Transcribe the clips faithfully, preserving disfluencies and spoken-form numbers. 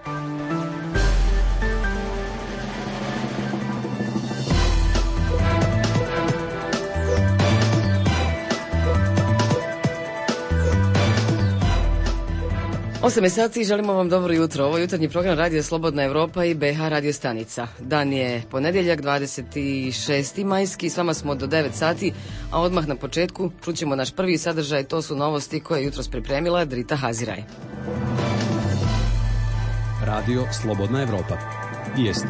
osam sati, želimo vam dobro jutro. Ovo je jutarnji program Radio Slobodna Evropa i B H radio stanica. Dan je ponedjeljak, dvadeset šesti majski, s vama smo do devet sati, a odmah na početku čućemo naš prvi sadržaj, to su novosti koje je jutros pripremila Drita Haziraj. Radio Slobodna Evropa. Vijesti.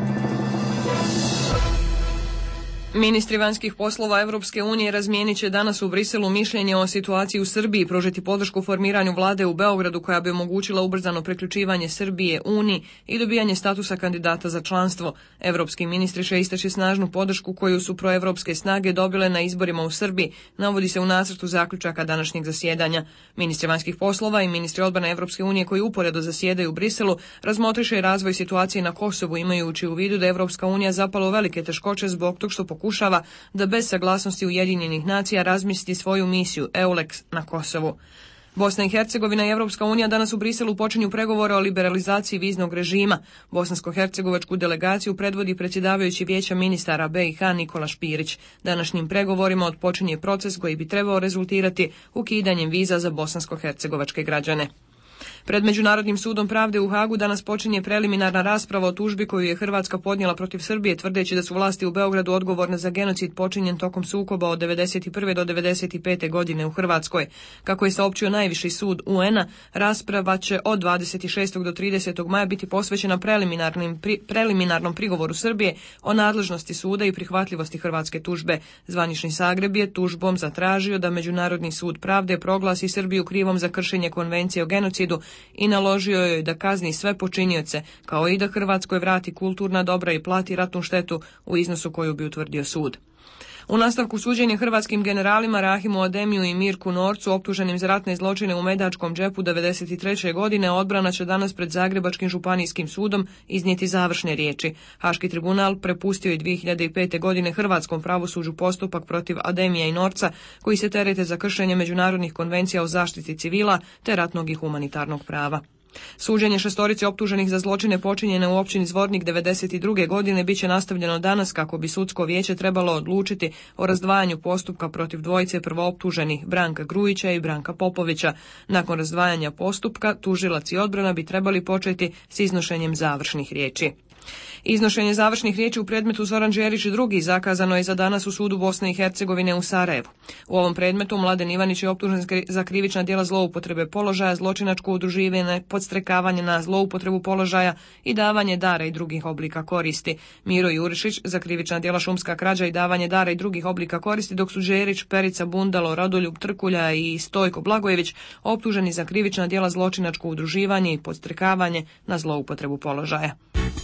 Ministri vanjskih poslova Evropske unije razmijenit će danas u Briselu mišljenje o situaciji u Srbiji i pružiti podršku formiranju vlade u Beogradu koja bi omogućila ubrzano priključivanje Srbije Uniji i dobijanje statusa kandidata za članstvo. Evropski ministri će istaći snažnu podršku koju su proevropske snage dobile na izborima u Srbiji, navodi se u nacrtu zaključaka današnjeg zasjedanja. Ministri vanjskih poslova i ministri odbrane Evropske unije koji uporedo zasjedaju u Briselu razmotriše razvoj situacije na Kosovu, imajući u vidu da Evropska unija zapala u velike teškoće zbog tog što pokušava da bez saglasnosti Ujedinjenih nacija razmisli svoju misiju EULEX na Kosovu. Bosna i Hercegovina i Evropska unija danas u Briselu počinju pregovore o liberalizaciji viznog režima. Bosansko-hercegovačku delegaciju predvodi predsjedavajući Vijeća ministara B i H Nikola Špirić. Današnjim pregovorima otpočinje proces koji bi trebao rezultirati ukidanjem viza za bosansko-hercegovačke građane. Pred Međunarodnim sudom pravde u Hagu danas počinje preliminarna rasprava o tužbi koju je Hrvatska podnijela protiv Srbije, tvrdeći da su vlasti u Beogradu odgovorne za genocid počinjen tokom sukoba od devedeset prve do devedeset pete godine u Hrvatskoj. Kako je saopćio najviši sud U N-a, rasprava će od dvadeset šestog do tridesetog maja biti posvećena preliminarnim, pri, preliminarnom prigovoru Srbije o nadležnosti suda i prihvatljivosti hrvatske tužbe. Zvanični Zagreb je tužbom zatražio da Međunarodni sud pravde proglasi Srbiju krivom za kršenje konvencije o genocidu i naložio joj da kazni sve počinioce, kao i da Hrvatskoj vrati kulturna dobra i plati ratnu štetu u iznosu koju bi utvrdio sud. U nastavku suđenja hrvatskim generalima Rahimu Ademiju i Mirku Norcu, optuženim za ratne zločine u Medačkom džepu devedeset treće godine, odbrana će danas pred Zagrebačkim županijskim sudom iznijeti završne riječi. Haški tribunal prepustio je dvije hiljade pete. godine hrvatskom pravosuđu postupak protiv Ademija i Norca, koji se terete za kršenje međunarodnih konvencija o zaštiti civila te ratnog i humanitarnog prava. Suđenje šestorice optuženih za zločine počinjene u općini Zvornik devedeset druge. godine bit će nastavljeno danas kako bi sudsko vijeće trebalo odlučiti o razdvajanju postupka protiv dvojice prvooptuženih Branka Grujića i Branka Popovića. Nakon razdvajanja postupka, tužilac i odbrana bi trebali početi s iznošenjem završnih riječi. Iznošenje završnih riječi u predmetu Zoran Đerić drugi zakazano je za danas u sudu Bosne i Hercegovine u Sarajevu. U ovom predmetu Mladen Ivanić je optužen za krivična djela zloupotrebe položaja, zločinačko udruživanje, podstrekavanje na zloupotrebu položaja i davanje dara i drugih oblika koristi. Miro Jurišić za krivična djela šumska krađa i davanje dara i drugih oblika koristi, dok su Đerić, Perica Bundalo, Rodoljub Trkulja i Stojko Blagojević optuženi za krivična djela zločinačko udruživanje i podstrekavanje na zloupotrebu položaja.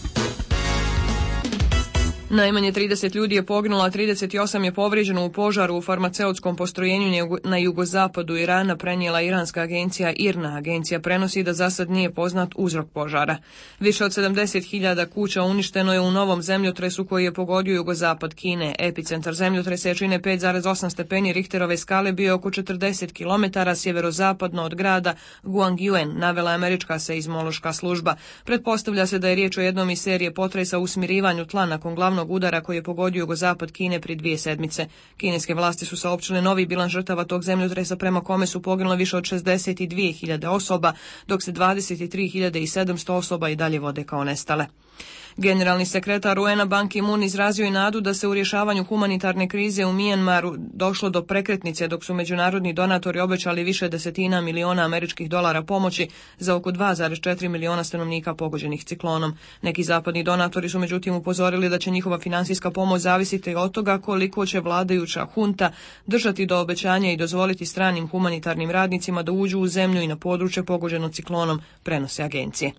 Najmanje trideset ljudi je poginulo, a trideset osam je povrijeđeno u požaru u farmaceutskom postrojenju na jugozapadu Irana, prenijela iranska agencija I R N A. Agencija prenosi da zasad nije poznat uzrok požara. Više od sedamdeset hiljada kuća uništeno je u novom zemljotresu koji je pogodio jugozapad Kine. Epicentar zemljotresa jačine pet zarez osam stepeni Richterove skale bio oko četrdeset kilometara sjeverozapadno od grada Guangyuan, navela američka seizmološka služba. Pretpostavlja se da je riječ o jednom iz serije potresa u smirivanju tla nakon glavnog udara koji je pogodio jugozapad Kine prije dvije sedmice. Kineske vlasti su saopćile novi bilans žrtava tog zemljotresa prema kome su poginule više od šezdeset dvije hiljade osoba, dok se dvadeset tri hiljade sedamsto osoba i dalje vode kao nestale. Generalni sekretar U N-a Ban Ki-moon izrazio je nadu da se u rješavanju humanitarne krize u Mijanmaru došlo do prekretnice, dok su međunarodni donatori obećali više desetina miliona američkih dolara pomoći za oko dva zarez četiri miliona stanovnika pogođenih ciklonom. Neki zapadni donatori su međutim upozorili da će njihova financijska pomoć zavisiti od toga koliko će vladajuća hunta držati do obećanja i dozvoliti stranim humanitarnim radnicima da uđu u zemlju i na područje pogođeno ciklonom, prenose agencije.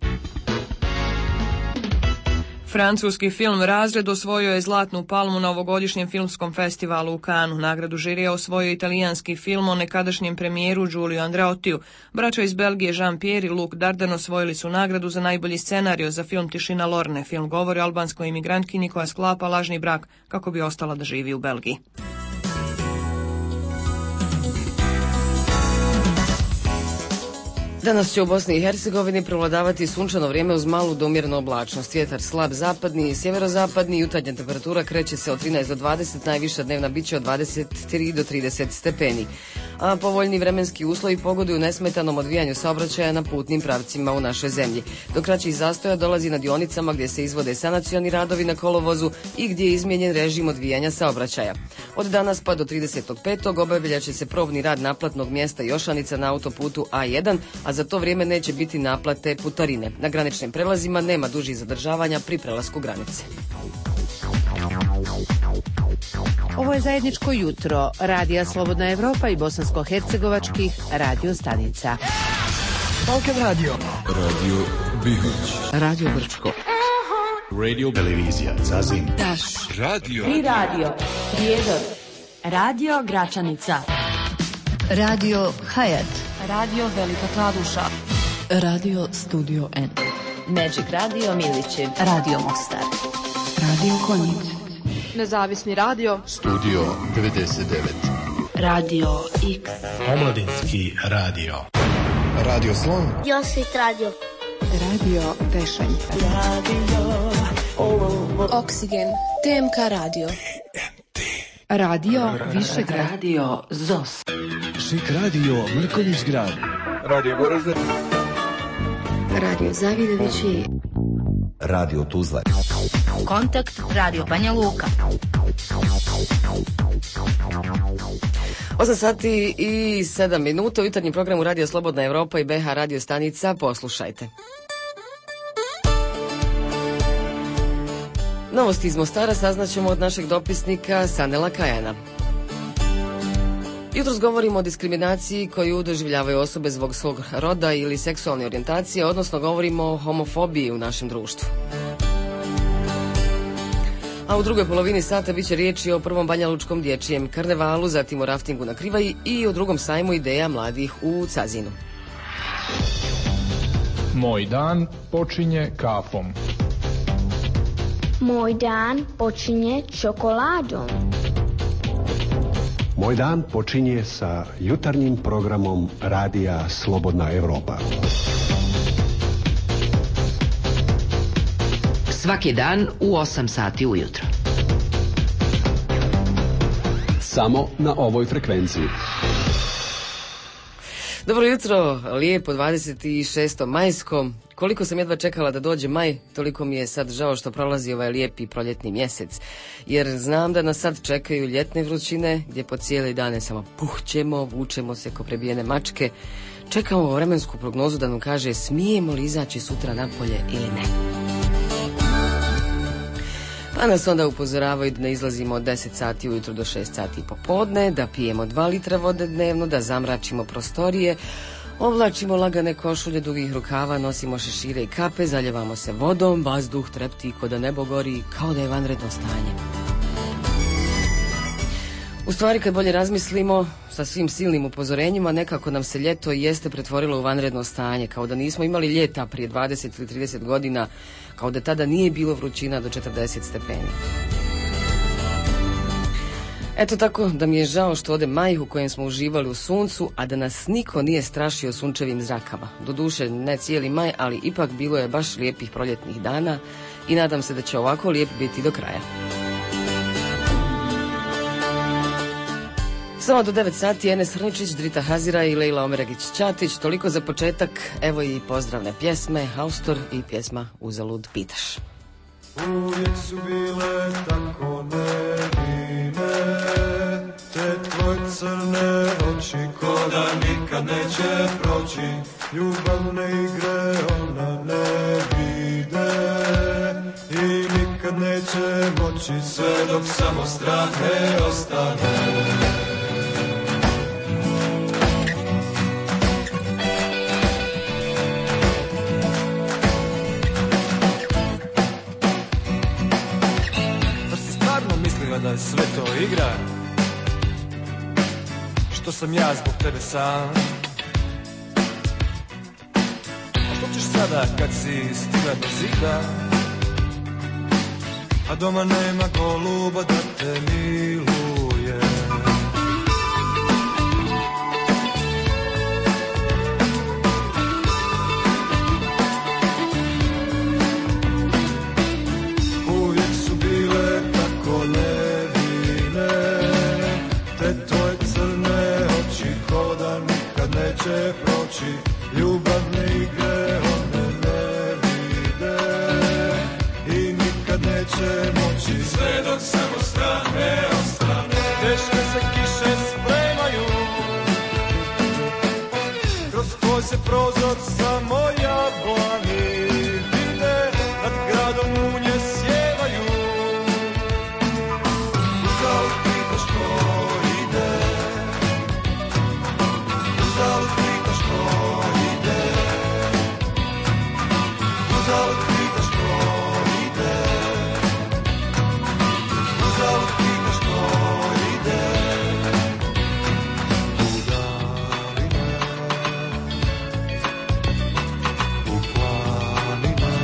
Francuski film Razred osvojio je Zlatnu palmu na ovogodišnjem filmskom festivalu u Cannesu. Nagradu žirija osvojio italijanski film o nekadašnjem premijeru Giulio Andreottiju. Braća iz Belgije Jean-Pierre i Luc Dardenne osvojili su nagradu za najbolji scenario za film Tišina Lorne. Film govori o albanskoj imigrantkinji koja sklapa lažni brak kako bi ostala da živi u Belgiji. Danas će u Bosni i Hercegovini prevladavati sunčano vrijeme uz malu do umjerenu oblačnost. Vjetar slab zapadni i sjeverozapadni, jutarnja temperatura kreće se od trinaest do dvadeset, najviša dnevna biće od dvadeset tri do trideset stepeni. A povoljni vremenski uslovi pogoduju nesmetanom odvijanju saobraćaja na putnim pravcima u našoj zemlji. Do kraćih zastoja dolazi na dionicama gdje se izvode sanacioni radovi na kolovozu i gdje je izmijenjen režim odvijanja saobraćaja. Od danas pa do tridesetog petog obavljat će se probni rad naplatnog mjesta Jošanica na autoputu A jedan, a za to vrijeme neće biti naplate putarine. Na graničnim prelazima nema dužih zadržavanja pri prelasku granice. Ovo je zajedničko jutro Radija Slobodna Evropa i bosansko-hercegovačkih radio stanica. Balkan Radio. Radio Bihoć. Radio Brčko. Radio Televizija Zazin. Taš. Radio. Tri radio. Prijedor. Radio Gračanica. Radio Hayat. Radio Velika Kladuša. Radio Studio N. Magic Radio Milići. Radio Mostar. Radio Konjic. Nezavisni radio. Studio devedeset devet. Radio X. Omladinski radio. Radio Slon. Josvit radio. Radio Pešalj. Radio Oksigen. T M K radio. Radio Višegrad. Radio Zos. Šik radio Mrkonjić grad. Radio Goražde. Radio Zavidovići. Radio Tuzla. Kontakt Radio Banja Luka. osam sati i sedam minuta u jutarnjem programu Radio Slobodna Evropa i B H radio stanica. Poslušajte. Novosti iz Mostara saznaćemo od našeg dopisnika Sanela Kajana. Jutros govorimo o diskriminaciji koju doživljavaju osobe zbog svog roda ili seksualne orijentacije, odnosno govorimo o homofobiji u našem društvu. A u drugoj polovini sata biće riječi o prvom banjalučkom dječjem karnevalu, zatim o raftingu na Krivaji i o drugom sajmu ideja mladih u Cazinu. Moj dan počinje kafom. Moj dan počinje čokoladom. Moj dan počinje sa jutarnjim programom Radija Slobodna Evropa. Svaki dan u osam sati ujutro. Samo na ovoj frekvenciji. Dobro jutro, lijepo dvadeset šestom majskom. Koliko sam jedva čekala da dođe maj, toliko mi je sad žao što prolazi ovaj lijepi proljetni mjesec. Jer znam da nas sad čekaju ljetne vrućine, gdje po cijele dane samo puhćemo, vučemo se ko prebijene mačke. Čekamo vremensku prognozu da nam kaže smijemo li izaći sutra napolje ili ne. Pa nas onda upozoravaju da ne izlazimo od deset sati ujutro do šest sati popodne, da pijemo dva litra vode dnevno, da zamračimo prostorije, oblačimo lagane košulje dugih rukava, nosimo šešire i kape, zaljevamo se vodom, vazduh trepti ko da nebo gori, kao da je vanredno stanje. U stvari, kad bolje razmislimo, sa svim silnim upozorenjima, nekako nam se ljeto jeste pretvorilo u vanredno stanje, kao da nismo imali ljeta prije dvadeset ili trideset godina, kao da tada nije bilo vrućina do četrdeset stepeni. Eto tako da mi je žao što ode maj u kojem smo uživali u suncu, a da nas niko nije strašio sunčevim zrakama. Doduše, ne cijeli maj, ali ipak bilo je baš lijepih proljetnih dana i nadam se da će ovako lijep biti do kraja. Samo do devet sati Enes Hrničić, Drita Hazira i Lejla Omeragić-Ćatić. Toliko za početak, evo i pozdravne pjesme, Haustor i pjesma Uzalud pitaš. Uvijek su bile tako nevine, te tvoj crne oči, ko da nikad neće proći. Ljubavne igre ona ne vide i nikad neće moći, sve dok samo strah ne ostane. Da je sve to igra, što sam ja zbog tebe sam. A što ćeš sada kad si stigla do zida, a doma nema goluba da te miluje. neće proći, ljubavne igre one ne vide i nikad neće moći, sve dok samo strane ostane. Teške se kiše spremaju, kroz tvoj se prozor samo jablani vide, nad gradom munje sjevaju. Uzalud pitaš ko ide, uzalud pitaš ko ide, uzalud pitaš ko ide, uzalud pitaš ko ide. U daline, u planine,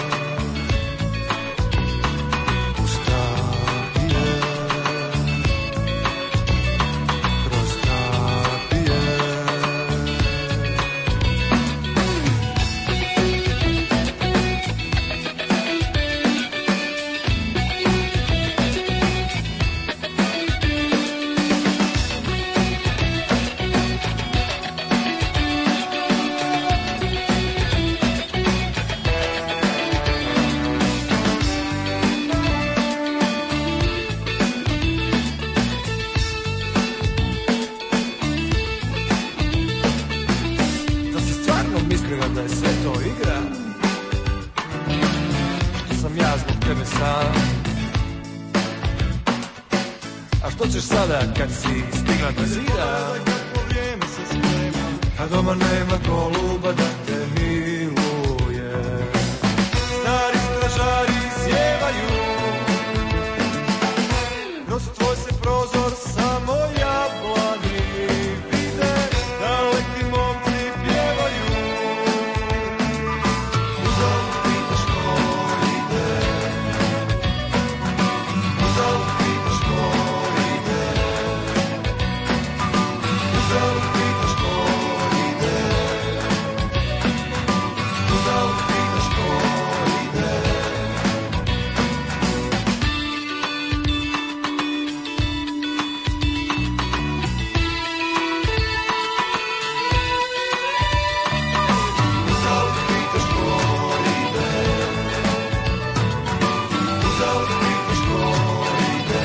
u stapije, kroz kapije. Da si stvarno mislila da je sve to igra, što sam ja zbog tebe sam. A što ćeš sada kad si stigla do zida, a doma nema goluba da te miluje, stari stražari sjevaju, kroz tvoj se prozor samo jablani vide, daleki momci pjevaju. Uzalud pitaš ko ide, uzalud pitaš ko ide, uzalud pitaš ko ide, uzalud pitaš ko ide. Uzalud pitaš ko ide, uzalud pitaš ko ide,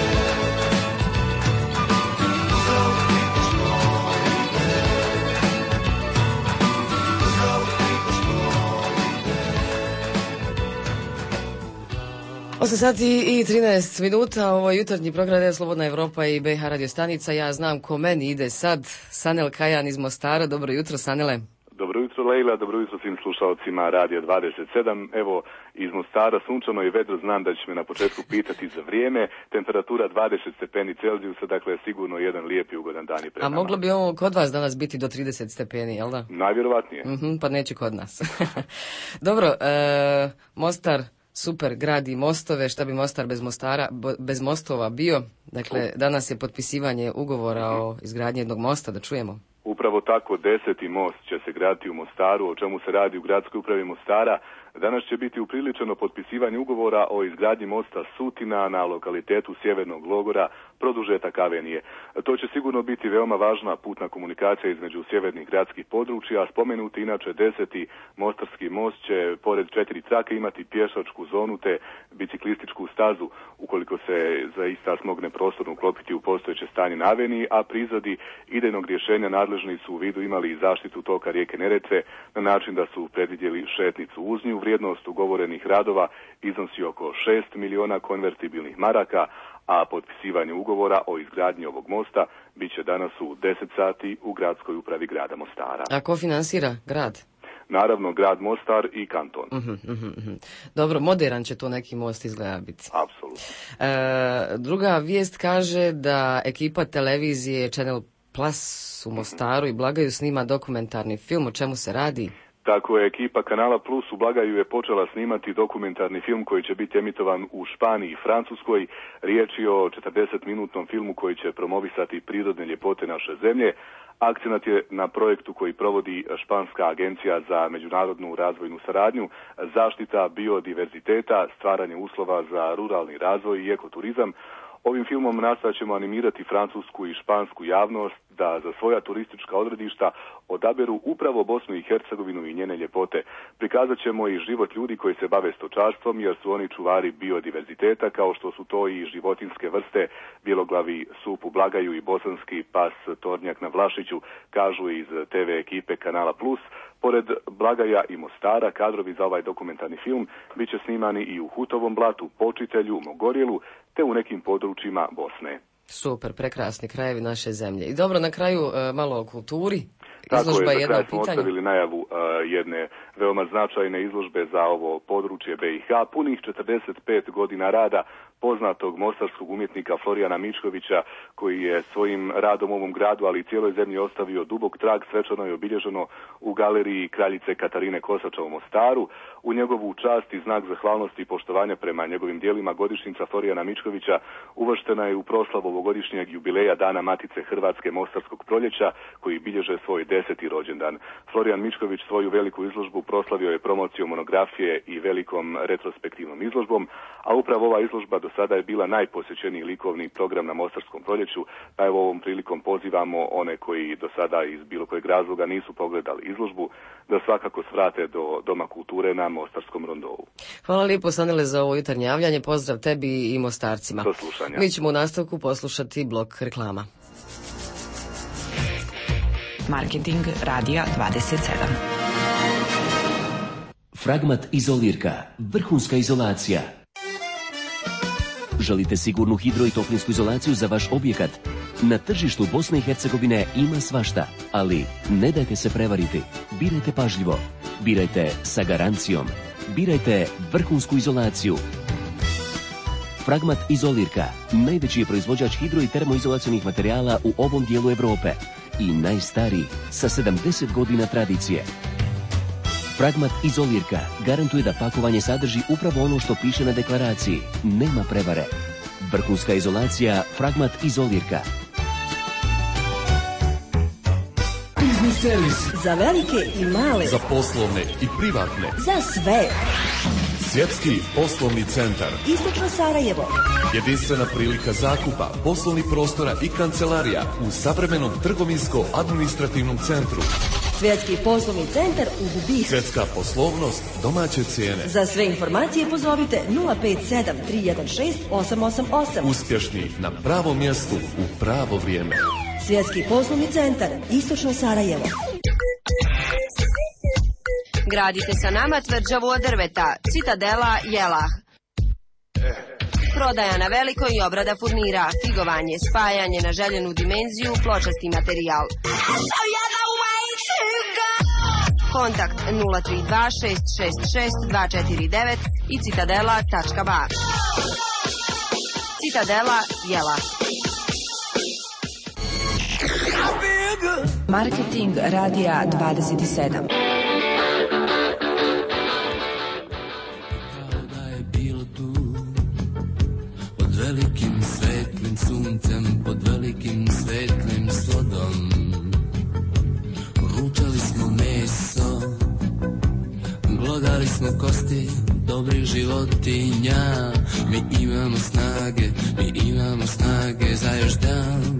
uzalud pitaš ko ide, uzalud pitaš ko ide. osam sati i trinaest minuta, ovo je jutarnji program Radio Slobodna Evropa i B H radio stanica. Ja znam ko meni ide sad, Sanel Kajan iz Mostara. Dobro jutro, Sanele. Dobro jutro, Lejla, dobro jutro svim slušalcima Radio dvadeset sedam. Evo, iz Mostara sunčano i vedro, znam da ćeš me na početku pitati za vrijeme. Temperatura dvadeset stepeni Celzijusa, dakle sigurno jedan lijep i ugodan dan i pred A nama. moglo bi ovo kod vas danas biti do trideset stepeni, jel da? Najvjerovatnije. Mhm, pa neće kod nas. Dobro, e, Mostar, super, gradi mostove. Šta bi Mostar bez Mostara, bo- bez mostova bio? Dakle, danas je potpisivanje ugovora o izgradnji jednog mosta, da čujemo. Upravo tako, deseti most će se graditi u Mostaru, o čemu se radi u gradskoj upravi Mostara. Danas će biti upriličeno potpisivanje ugovora o izgradnji mosta Sutina na lokalitetu Sjevernog logora, produžetak Avenije. To će sigurno biti veoma važna putna komunikacija između sjevernih gradskih područja, a spomenuti inače deseti mostarski most će pored četiri trake imati pješačku zonu te biciklističku stazu, ukoliko se zaista smogne prostorno uklopiti u postojeće stanje na Aveniji, a pri izradi idejnog rješenja nadležni su u vidu imali i zaštitu toka rijeke Neretve na način da su predvidjeli šetnicu uz nju. Vrijednost ugovorenih radova iznosi oko šest miliona konvertibilnih maraka, a potpisivanje ugovora o izgradnji ovog mosta bit će danas u deset sati u gradskoj upravi grada Mostara. A ko finansira grad? Naravno, grad Mostar i kanton. Uh-huh, uh-huh. Dobro, moderan će to neki most izgleda biti. Apsolutno. E, druga vijest kaže da ekipa televizije Channel Plus u Mostaru i Blagaju snima dokumentarni film. O čemu se radi? Tako je, ekipa Kanala Plus u Blagaju je počela snimati dokumentarni film koji će biti emitovan u Španiji i Francuskoj. Riječ je o četrdesetminutnom filmu koji će promovisati prirodne ljepote naše zemlje. Akcenat je na projektu koji provodi Španska agencija za međunarodnu razvojnu saradnju, zaštita biodiverziteta, stvaranje uslova za ruralni razvoj i ekoturizam. Ovim filmom nastojat ćemo animirati francusku i špansku javnost da za svoja turistička odredišta odaberu upravo Bosnu i Hercegovinu i njene ljepote. Prikazat ćemo i život ljudi koji se bave stočarstvom, jer su oni čuvari biodiverziteta, kao što su to i životinjske vrste, bjeloglavi sup u Blagaju i bosanski pas tornjak na Vlašiću, kažu iz te ve ekipe Kanala Plus. Pored Blagaja i Mostara, kadrovi za ovaj dokumentarni film bit će snimani i u Hutovom Blatu, Počitelju, Mogorjelu, te u nekim područjima Bosne. Super, prekrasni krajevi naše zemlje. I dobro, na kraju malo o kulturi. Tako je, za kraj smo ostavili najavu uh, jedne veoma značajne izložbe za ovo područje be i ha. Punih četrdeset pet godina rada poznatog mostarskog umjetnika Florijana Mičkovića, koji je svojim radom u ovom gradu, ali i cijeloj zemlji ostavio dubok trag, svečano je obilježeno u galeriji kraljice Katarine Kosača u Mostaru. U njegovu čast i znak zahvalnosti i poštovanja prema njegovim dijelima godišnjica Florijana Mičkovića uvrštena je u proslavu ovogodišnjeg jubileja Dana Matice Hrvatske Mostarskog proljeća, koji bilježe svoj deseti rođendan. Florijan Mičković svoju veliku izložbu proslavio je promocijom monografije i velikom retrospektivnom izložbom, a upravo ova izložba do sada je bila najposjećeniji likovni program na Mostarskom proljeću, pa evo ovom prilikom pozivamo one koji do sada iz bilo kojeg razloga nisu pogledali izložbu da svakako svrate do Doma kulture na Mostarskom rondovu. Hvala lijepo, Sanele, za ovo jutarnje javljanje. Pozdrav tebi i Mostarcima. Do slušanja. Mi ćemo u nastavku poslušati blok reklama. Marketing Radija dvadeset sedam. Fragmat izolirka, vrhunska izolacija. Želite sigurnu hidro i toplinsku izolaciju za vaš objekat? Na tržištu Bosne i Hercegovine ima svašta, ali ne dajte se prevariti. Birajte pažljivo. Birajte sa garancijom. Birajte vrhunsku izolaciju. Fragmat izolirka, najveći je proizvođač hidro i termoizolacionih materijala u ovom dijelu Europe i najstariji sa sedamdeset godina tradicije. Fragmat izolirka garantuje da pakovanje sadrži upravo ono što piše na deklaraciji. Nema prevare. Vrhunska izolacija Fragmat izolirka. Biznis servis. Za velike i male. Za poslovne i privatne. Za sve. Svjetski poslovni centar. Istočno Sarajevo. Jedinstvena prilika zakupa poslovnih prostora i kancelarija u savremenom trgovinsko-administrativnom centru. Svjetski poslovni centar u Bubiku. Svjetska poslovnost, domaće cijene. Za sve informacije pozovite nula pet sedam tri jedan šest osam osam osam. Uspješni na pravom mjestu u pravo vrijeme. Svjetski poslovni centar, Istočno Sarajevo. Gradite sa nama tvrđavu od drveta. Citadela Jelah. Prodaja na veliko i obrada furnira. Figovanje, spajanje na željenu dimenziju, pločasti materijal. Kontakt nula tri dva šest šest šest dva četiri devet i citadela tačka ba. Citadela Jelah. Marketing Radija dvadeset sedam. Pod velikim svetlim suncem, pod velikim svetlim slodom ručali smo meso, glodali smo kosti dobrih životinja. Mi imamo snage, mi imamo snage za još dan.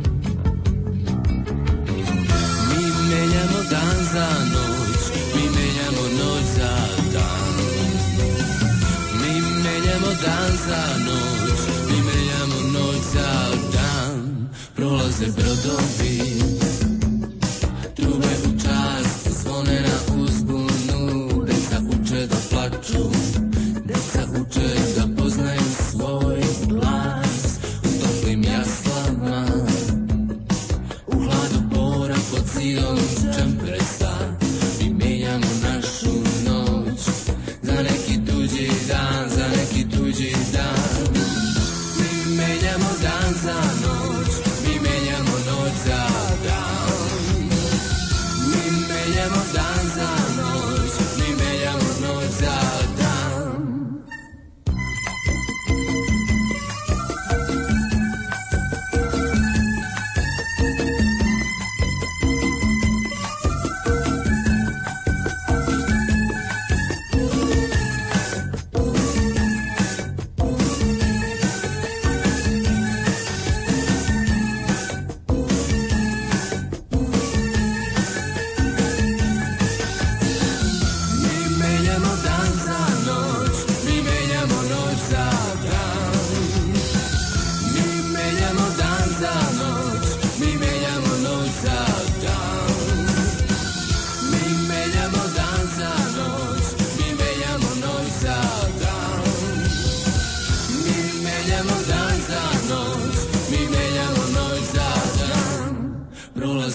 Mi menjamo dan za noć, mi menjamo noć za dan. Mi menjamo dan za noć, mi menjamo noć za dan. Prolaze brodovi, trube u čast, zvone na uzbunu. Deca uče da plaču, deca uče da poznaju svoj glas. U toplim jaslama, u hladu bora pod zidom čempresa. Mi menjamo našu noć za neki tuđi dan, za neki tuđi dan. Mi menjamo dan za noć, mi menjamo noć za dan. Mi menjamo dan za noć, mi menjamo noć za dan.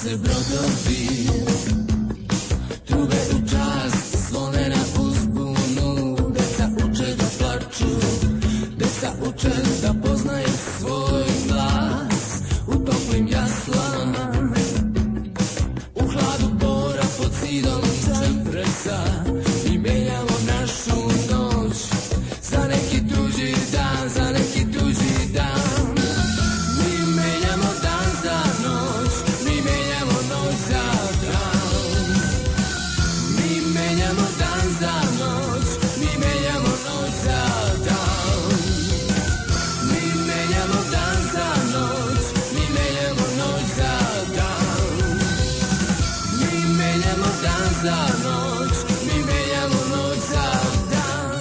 se brodovi, trube u čast, zvone na uzbunu, deca uče da plaču, deca uče da poznaju svoj glas, u toplim jaslama, u hladu bora pod zidom čempresa, mi menjamo našu noć, za neki tuđi dan, za neki tuđi dan. Mi menjamo dan za noć, mi menjamo noć za dan. Mi menjamo dan za noć, mi menjamo noć za dan. Mi menjamo dan za noć, mi menjamo noć za dan. Mi menjamo dan za noć, mi menjamo noć za dan.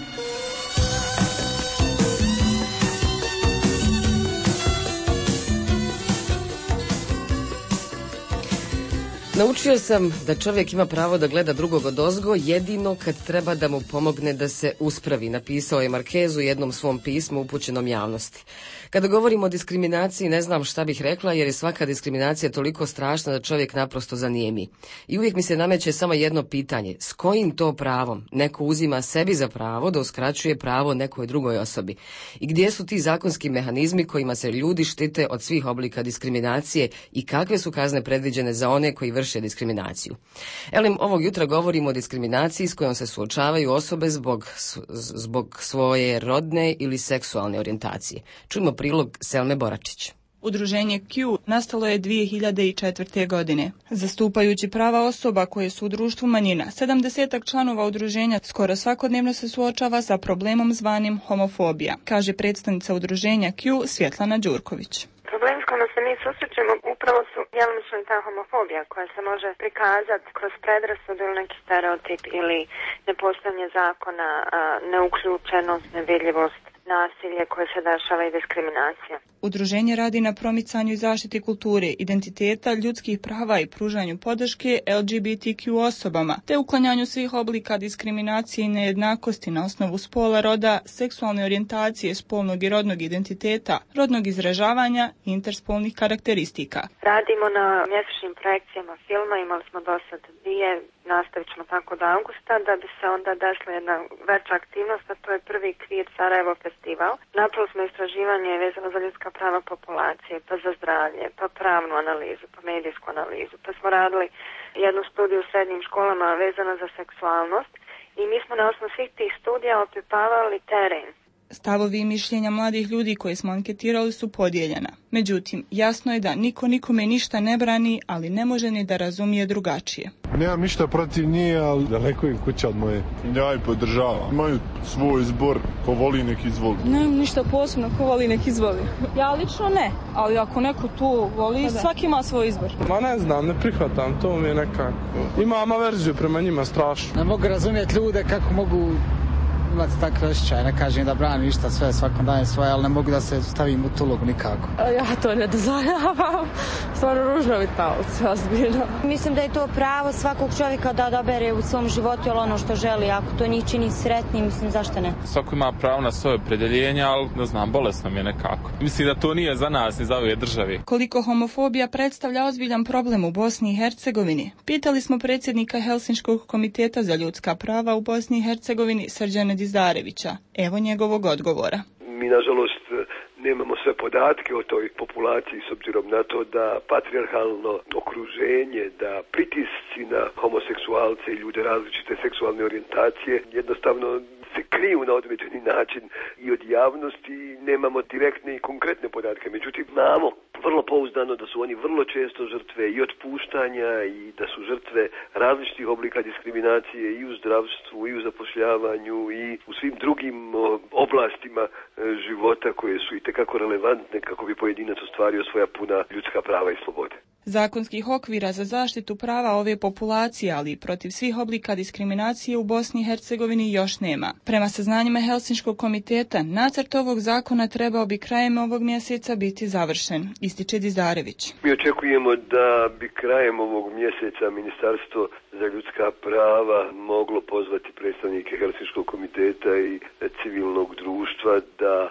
Naučio sam da čovjek ima pravo da gleda drugog odozgo jedino kad treba da mu pomogne da se uspravi, napisao je Marquez u jednom svom pismu upućenom javnosti. Kada govorimo o diskriminaciji, ne znam šta bih rekla, jer je svaka diskriminacija toliko strašna da čovjek naprosto zanijemi. I uvijek mi se nameće samo jedno pitanje: s kojim to pravom neko uzima sebi za pravo da uskraćuje pravo nekoj drugoj osobi? I gdje su ti zakonski mehanizmi kojima se ljudi štite od svih oblika diskriminacije i kakve su kazne predviđene za one koji vrše diskriminaciju? Elim, ovog jutra govorimo o diskriminaciji s kojom se suočavaju osobe zbog, zbog svoje rodne ili seksualne orijentacije. Čujmo prilog Selme Boračić. Udruženje Q nastalo je dvije hiljade četvrte. godine. Zastupajući prava osoba koje su u društvu manjina, sedamdesetak članova udruženja skoro svakodnevno se suočava sa problemom zvanim homofobija, kaže predstavnica udruženja Q Svjetlana Đurković. Problem s kojima se mi susrećemo upravo su djelomično i ta homofobija koja se može prikazati kroz predrasudu ili neki stereotip ili nepostojanje zakona, neuključenost, nevidljivost, nasilje koje se dešava i diskriminacija. Udruženje radi na promicanju i zaštiti kulture, identiteta, ljudskih prava i pružanju podrške L G B T Q osobama, te uklanjanju svih oblika diskriminacije i nejednakosti na osnovu spola, roda, seksualne orijentacije, spolnog i rodnog identiteta, rodnog izražavanja i interspolnih karakteristika. Radimo na mjesečnim projekcijama filma, imali smo do sad dvije, nastavit ćemo tako do augusta, da bi se onda desila jedna veća aktivnost, a to je prvi Queer Sarajevo festival. Napravili smo istraživanje vezano za ljudska prava populacije, pa za zdravlje, pa pravnu analizu, pa medijsku analizu, pa smo radili jednu studiju u srednjim školama vezano za seksualnost i mi smo na osnovu svih tih studija opipavali teren. Stavovi i mišljenja mladih ljudi koje smo anketirali su podijeljena. Međutim, jasno je da niko nikome ništa ne brani, ali ne može ni da razumije drugačije. Nemam ništa protiv nije, ali daleko im kuća od moje. Ja ih podržavam. Imaju svoj izbor, ko voli nek izvoli. Nemam ništa posebno, ko voli nek izvoli. Ja lično ne, ali ako neko tu voli, svaki ima svoj izbor. Ma ne znam, ne prihvatam, to mi je nekako. Imam averziju prema njima strašno. Ne mogu razumjeti ljude kako mogu imati takve osjećaje, ne kažem da branim ništa, sve svakom dajem svoje, ali ne mogu da se stavim u tu ulogu nikako. Ja to ne dozvoljavam, stvarno ružno biti nauci, ozbiljno. Mislim da je to pravo svakog čovjeka da odabere u svom životu ono što želi, ako to njih čini sretni, mislim zašto ne. Svako ima pravo na svoje opredjeljenje, ali ne znam, bolesno mi je nekako. Mislim da to nije za nas ni za ove države. Koliko homofobija predstavlja ozbiljan problem u Bosni i Hercegovini? Pitali smo predsjednika Helsinškog komiteta za ljudska prava u Bosni i Hercegovini, Srđana Dizarevića. Evo njegovog odgovora. Mi, nažalost, nemamo sve podatke o toj populaciji s obzirom na to da patrijarhalno okruženje, da pritisci na homoseksualce i ljude različite seksualne orijentacije jednostavno se kriju na određeni način i od javnosti, nemamo direktne i konkretne podatke. Međutim, znamo vrlo pouzdano da su oni vrlo često žrtve i otpuštanja i da su žrtve različitih oblika diskriminacije i u zdravstvu i u zapošljavanju i u svim drugim oblastima života koje su itekako relevantne kako bi pojedinac ostvario svoja puna ljudska prava i slobode. Zakonskih okvira za zaštitu prava ove populacije, ali i protiv svih oblika diskriminacije u Bosni i Hercegovini još nema. Prema saznanjima Helsinškog komiteta, nacrt ovog zakona trebao bi krajem ovog mjeseca biti završen, ističe Dizarević. Mi očekujemo da bi krajem ovog mjeseca Ministarstvo za ljudska prava moglo pozvati predstavnike Helsinškog komiteta i civilnog društva da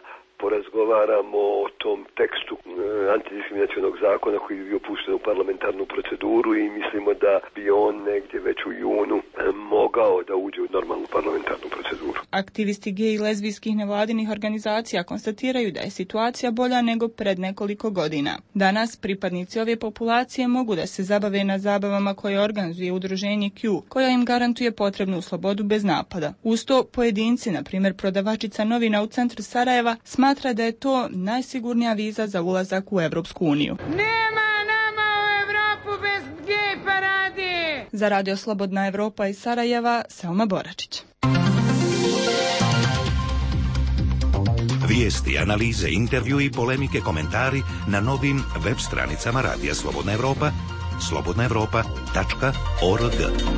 porazgovaramo o tom tekstu e, antidiskriminacionog zakona koji je bio pušten u parlamentarnu proceduru i mislimo da bi on negdje već u junu e, mogao da uđe u normalnu parlamentarnu proceduru. Aktivisti gej i lezbijskih nevladinih organizacija konstatiraju da je situacija bolja nego pred nekoliko godina. Danas pripadnici ove populacije mogu da se zabave na zabavama koje organizuje udruženje Q, koja im garantuje potrebnu slobodu bez napada. Uz to, pojedinci, na primjer prodavačica novina u centru Sarajeva, smatra da je to najsigurnija viza za ulazak u Evropsku uniju. Nema nama u Evropu bez gej paradi! Za Radio Slobodna Evropa iz Sarajeva, Selma Boračić. Vijesti, analize, intervju i polemike, komentari na novim web stranicama Radija Slobodna Evropa, slobodna evropa tačka org.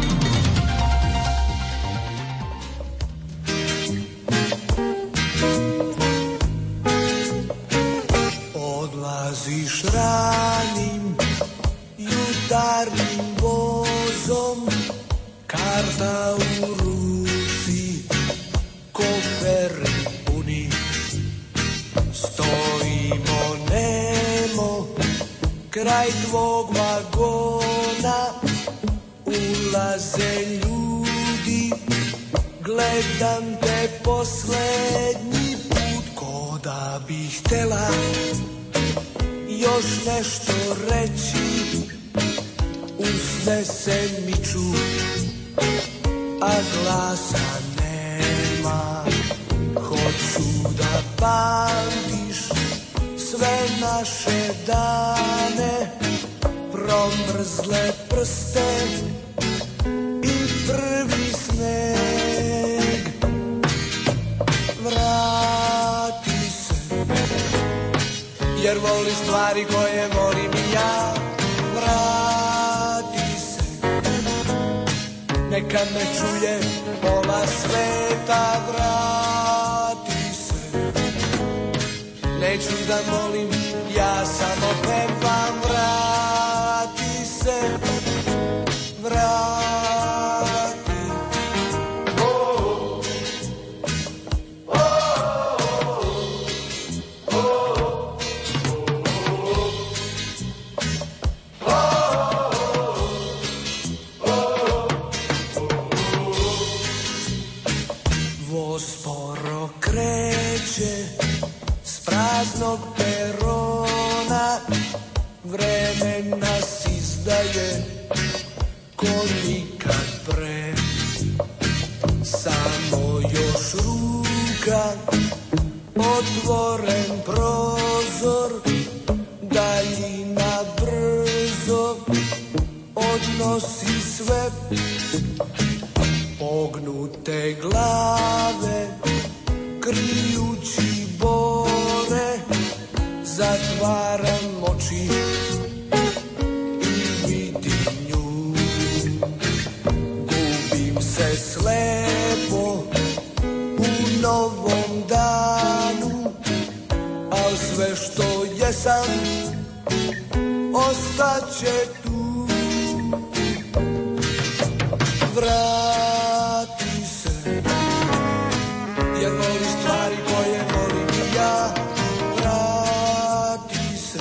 Odlaziš ranim jutarnjim vozom, karta u ruci, koferi puni. Stojimo nemo kraj tvog vagona, ulaze ljudi, gledam te posljednji put, ko da bi htjela još nešto reći, usne se miču, a glasa nema. Hoću da pamtiš sve naše dane, promrzle prste i prvi sneg. Vrati se, jer voliš stvari koje volim i ja. Vrati se, neka me čuje pola sveta. Vrati se, neću da molim, ja samo pevam. Vrati se, vrati. Oh, oh, oh, oh, voz sporo kreće s praznog perona, vreme nas izdaje ko nikad pre. Samo još ruka, otvoren prozor, daljina brzo odnosi sve. Pognute glave, krijući bore, zatvaram oči i vidim nju. Gubim se slepo u novom danu, al sve što jesam ostaće tu. Vrati se, jer voliš stvari koje volim i ja. Vrati se,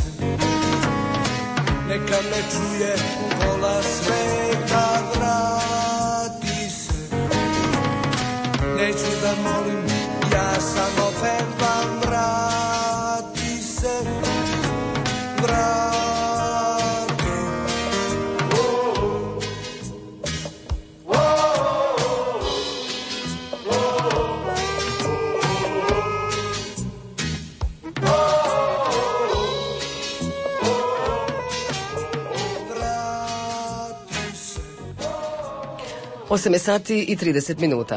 neka me čuje pola sveta. Vrati se, neću da molim, ja samo pevam. Vrati se, vrati. osam sati i trideset minuta.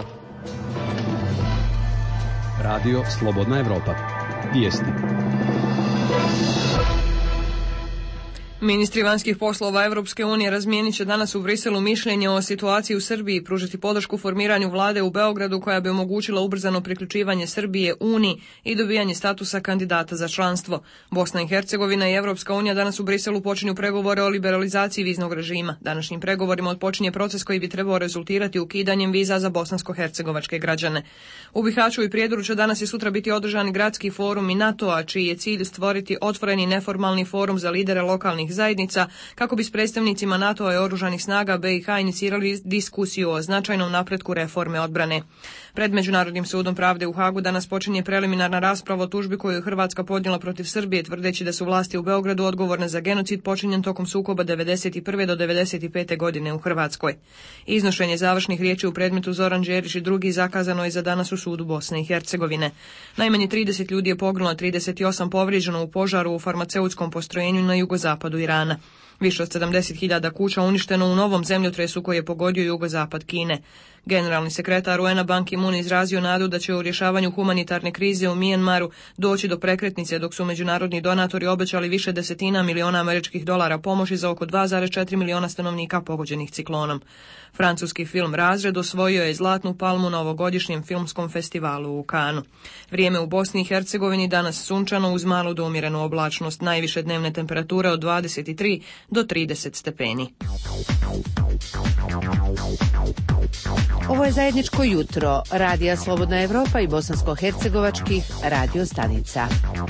Radio Slobodna Evropa. Vijesti. Ministri vanjskih poslova Evropske unije razmijenit će danas u Briselu mišljenje o situaciji u Srbiji i pružiti podršku formiranju vlade u Beogradu koja bi omogućila ubrzano priključivanje Srbije Uniji i dobijanje statusa kandidata za članstvo. Bosna i Hercegovina i Evropska unija danas u Briselu počinju pregovore o liberalizaciji viznog režima. Današnjim pregovorima odpočinje proces koji bi trebao rezultirati ukidanjem viza za bosansko-hercegovačke građane. U Bihaću i Prijedoru će danas i sutra biti održani gradski forum i NATO-a, čiji je cilj stvoriti otvoreni neformalni forum za lidere lokalnih zajednica kako bi s predstavnicima NATO-a i oružanih snaga B i H inicirali diskusiju o značajnom napretku reforme odbrane. Pred Međunarodnim sudom pravde u Hagu danas počinje preliminarna rasprava o tužbi koju je Hrvatska podnijela protiv Srbije, tvrdeći da su vlasti u Beogradu odgovorne za genocid počinjen tokom sukoba devedeset prve do devedeset pete godine u Hrvatskoj. Iznošenje završnih riječi u predmetu Zoran Đerić i drugi zakazano je za danas u sudu Bosne i Hercegovine. Najmanje trideset ljudi je poginulo, trideset osam povrijeđeno u požaru u farmaceutskom postrojenju na jugozapadu Irana. Više od sedamdeset hiljada kuća uništeno u novom zemljotresu koji je pogodio jugozapad Kine. Generalni sekretar U N-a Ban Ki-moon izrazio nadu da će u rješavanju humanitarne krize u Mijanmaru doći do prekretnice, dok su međunarodni donatori obećali više desetina miliona američkih dolara pomoći za oko dva zarez četiri miliona stanovnika pogođenih ciklonom. Francuski film Razred osvojio je zlatnu palmu na ovogodišnjem filmskom festivalu u Kanu. Vrijeme u Bosni i Hercegovini danas sunčano uz malu do umjerenu oblačnost, najviše dnevne temperature od dvadeset tri do trideset stepeni. Ovo je zajedničko jutro Radija Slobodna Evropa i bosansko-hercegovačkih radio stanica.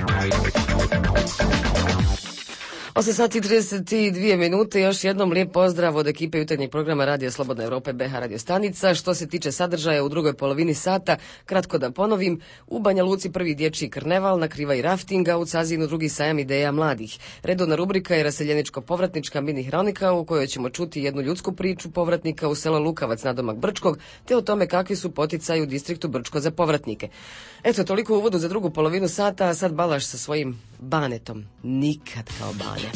osam sati i trideset dvije minute, još jednom lijep pozdrav od ekipe jutarnjeg programa Radija Slobodna Evropa i B H radio stanica. Što se tiče sadržaja u drugoj polovini sata, kratko da ponovim, u Banja Luci prvi dječji karneval, na Kriva i raftinga, u Cazinu drugi sajam ideja mladih. Redovna rubrika je raseljeničko-povratnička mini hronika u kojoj ćemo čuti jednu ljudsku priču povratnika u selo Lukavac nadomak Brčkog, te o tome kakvi su poticaji u distriktu Brčko za povratnike. Eto, toliko u uvodu za drugu polovinu sata, a sad Balaš sa svojim banetom. Nikad kao Bane.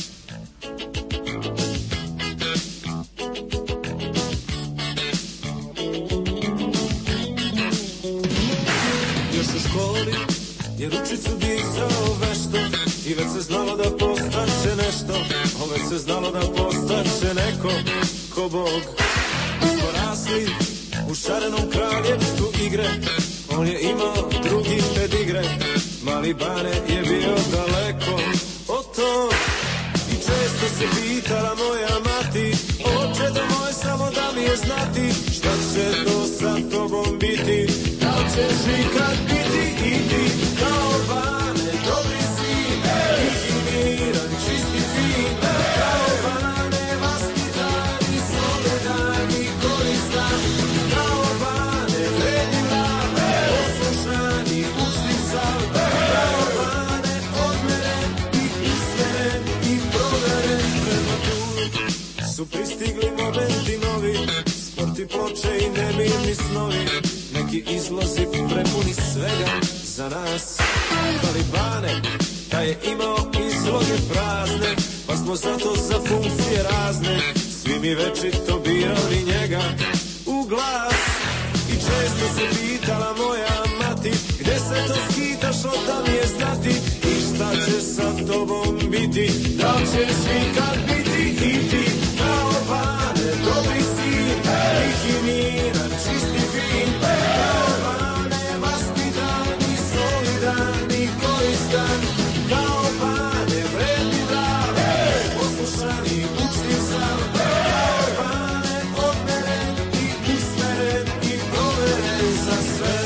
Još u školi je ručicu dizao vešto i već se znalo da postaće nešto, o već se znalo da postaće neko ko Bog. Porasli u šarenom kraljevstvu igre, on je imao drugi pedigre, mali Bane je bio daleko od tog. I često se pitala moja mati, oče da moj samo da mi je znati, šta će to sa tobom biti, da li ćeš ikad biti i ti kao Bane, dobri sin, tihi miran, čisti fin, kao Bane, vaspitan i solidan i koristan, kao Bane, vredni mlav, poslušan i učnim sav, kao Bane, odmeren i usmeren i proveren. Prema tu su pristigli momenti novi, sporti ploče i nemirni snovi, neki izlozi prepuni svega za nas. Ali Bane, da je imao izloge prazne, pa smo zato za funkcije razne svi mi večito birali njega u glas. I često se pitala moja mati, gde se to skitaš, od da mi je znati, i šta će sa tobom biti, da li ćeš ikad biti i ti kao Bane, dobri sin, tihi miran, čisti fin, kao Bane, vaspitan i solidan i koristan, kao Bane, vredni mlav, poslušan i učnim sam, kao Bane, odmeren i usmeren i proveren za sve.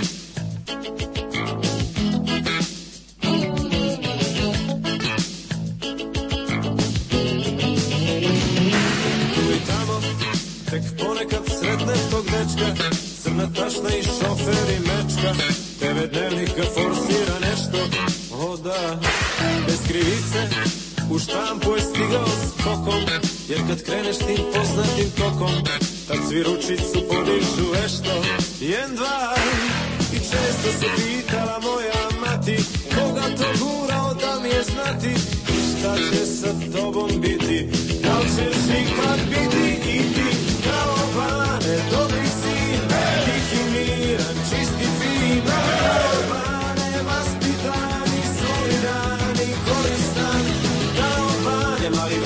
Tek ponekad sretnem tog dečka, crna tašna i šofer i mečka, devet dnevnik ga forsira nešto, o da, bez krivice, u štampu je stigao skokom, jer kad kreneš tim poznatim tokom, tad svi ručicu podižu ešto, jen dva. I često se pitala moja mati, koga to gurao da mi je znati, i šta će sa tobom biti, da li ćeš ikad biti i ti kao Bane, dobri sin, tihi miran, čisti fin, kao Bane, vaspitan i solidan i koristan, kao Bane, mali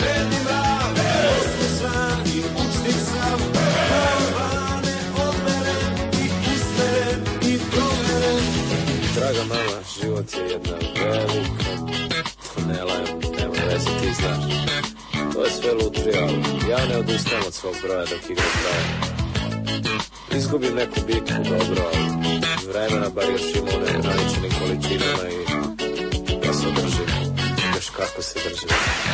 život je jedna velika tunela, nema veze, ti znaš. To je sve lutrija, ali ja ne odustajem od svog broja dok igra traje. Izgubim neku bitku, dobro, ali vremena bar još ima u neograničenim količinama i ja se držim, još kako se držim.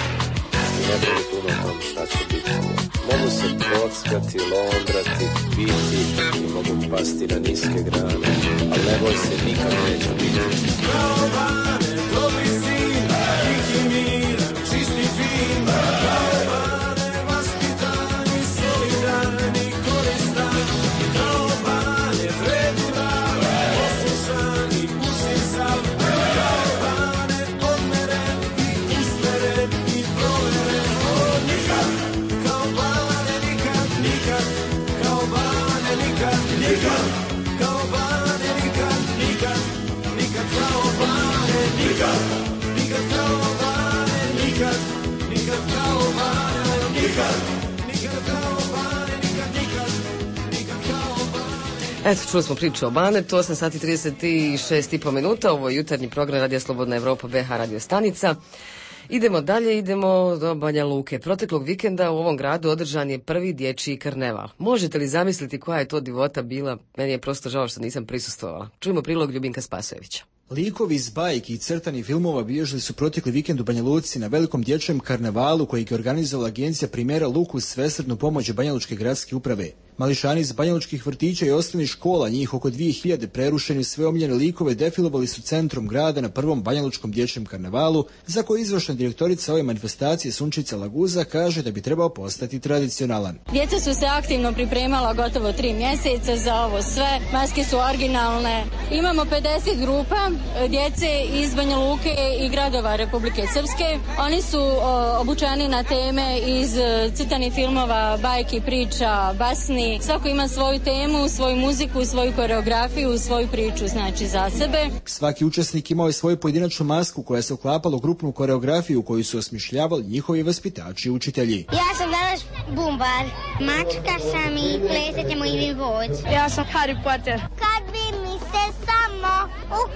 I ne boli puno o tom šta će biti. Mogu se kockati, londrati, biti i mogu pasti na niske grane, ali ne boj se, nikad neću biti. Kao bane, dobri sin, tih i miran, čisti fin, kao bane, vaspitani, solidani, koristan, kao bane, vredni rad, poslušani, ušli sam, kao bane, odmeren i usmeren i proveren, o nikad, kao bane, nikad, nikad, kao bane, nikad, nikad, kao bane, nikad, nikad, nikad, kao bane, nikad, nikad, kao bane, nikad, nikad, kao bane, nikad, nikad, kao bane, nikad, nikad, nikad, kao bane. Eto, čuli smo priču o Banetu, osam sati trideset šest i po minuta, ovo je jutarnji program Radija Slobodna Evropa, B H radio stanica. Idemo dalje, idemo do Banja Luke. Proteklog vikenda u ovom gradu održan je prvi dječji karneval. Možete li zamisliti koja je to divota bila? Meni je prosto žao što nisam prisustvovala. Čujemo prilog Ljubinka Spasojevića. Likovi iz bajki i crtani filmova bilježili su protekli vikend u Banja Luci na velikom dječjem karnevalu koji je organizovala agencija Primera Luku uz svesrdnu pomoć Banja Lučke gradske uprave. Mališani iz Banja Lučkih vrtića i osnovnih škola, njih oko dvije hiljade, prerušeni sve omiljene likove, defilovali su centrom grada na prvom Banja Lučkom dječjem karnevalu, za koje izvršna direktorica ove manifestacije Sunčica Laguza kaže da bi trebao postati tradicionalan. Djeca su se aktivno pripremala gotovo tri mjeseca za ovo sve. Maske su originalne. Imamo pedeset grupa djece iz Banja Luke i gradova Republike Srpske. Oni su o, obučeni na teme iz crtanih filmova, bajki, priča, basni. Svako ima svoju temu, svoju muziku, svoju koreografiju, svoju priču, znači za sebe. Svaki učesnik imao je svoju pojedinačnu masku koja se uklapala u grupnu koreografiju koju su osmišljavali njihovi vaspitači i učitelji. Ja sam danas Bumbar, mačka sam i pleset ćemo i voz. Ja sam Harry Potter. Kad bi mi se samo